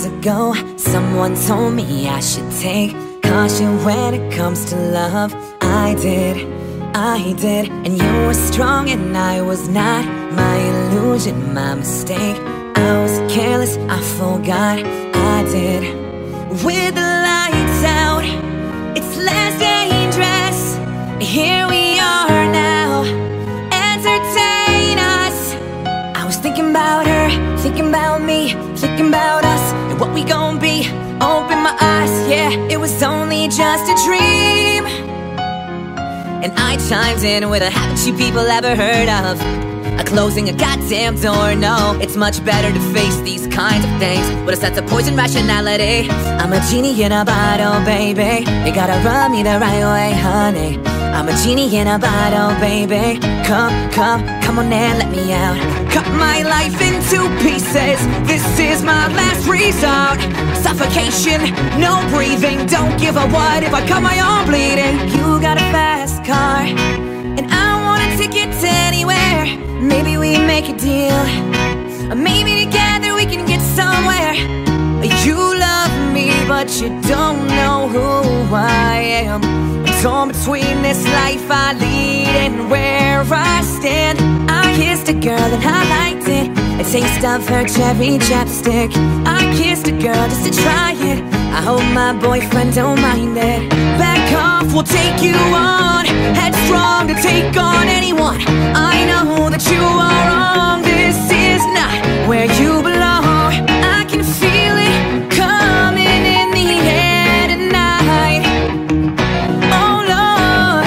Years ago, someone told me I should take caution when it comes to love. I did, and you were strong and I was not. My illusion, my mistake. I was careless, I forgot I did. With the lights out, it's less dangerous. Here we are now, entertain us. I was thinking about her, thinking about me, thinking about us and what we gon' be. Open my eyes, yeah, it was only just a dream. And I chimed in with a haven't you people ever heard of a closing a goddamn door? No, it's much better to face these kinds of things with a sense of poison rationality. I'm a genie in a bottle, baby. You gotta rub me the right way, honey. I'm a genie in a bottle, baby. Come on and let me out. Cut my life into pieces. This is my last resort. Suffocation, no breathing. Don't give a what if I cut my own bleeding. You got a fast car and I want a ticket to anywhere. Maybe we make a deal, or maybe together we can get somewhere. You love me but you don't know who I am. I'm torn between this life I lead and where I stand. I kissed a girl and I liked it, a taste of her cherry chapstick. I kissed a girl just to try it. I hope my boyfriend don't mind it. Back off, we'll take you on. Headstrong to take on anyone. I know that you are wrong. This is not where you belong. I can feel it coming in the air tonight. Oh Lord.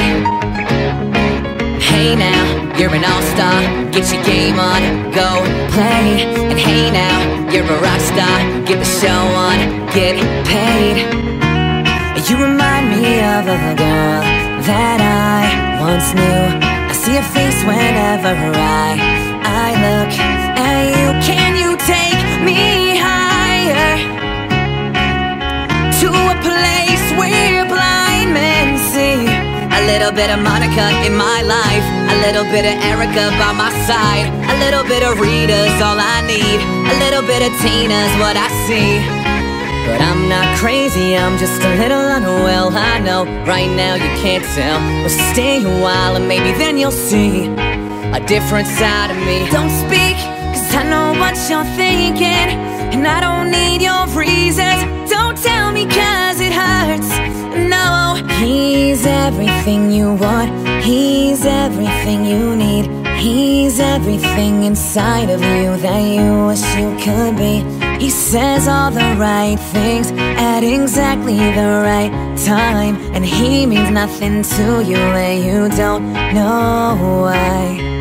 Hey now, you're an all-star. Get your game on, go play. And hey now, you're a rock star. Get the show on, get paid. You remind me of a girl that I once knew. I see her face whenever I look at you. Can you take me higher to a place where blind men see? A little bit of Monica in my life, a little bit of Erica by my side, a little bit of Rita's all I need, a little bit of Tina's what I see. But I'm not crazy, I'm just a little unwell. I know, right now you can't tell. But stay a while and maybe then you'll see a different side of me. Don't speak, cause I know what you're thinking, and I don't need your reasons. Don't tell me cause it hurts. No, he's everything you want, he's everything you need, he's everything inside of you that you wish you could be. He says all the right things at exactly the right time, and he means nothing to you and you don't know why.